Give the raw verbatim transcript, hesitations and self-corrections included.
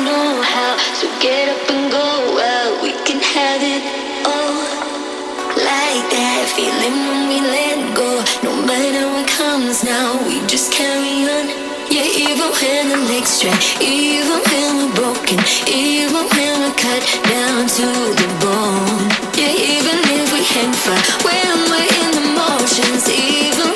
know how. So get up and go, well, we can have it all. Like that feeling when we let go. No matter what comes now, we just carry on. Yeah, even when the legs drag, even when we're broken, even when we're cut down to the bone. Yeah, even if we hang fire when we're in the motions, even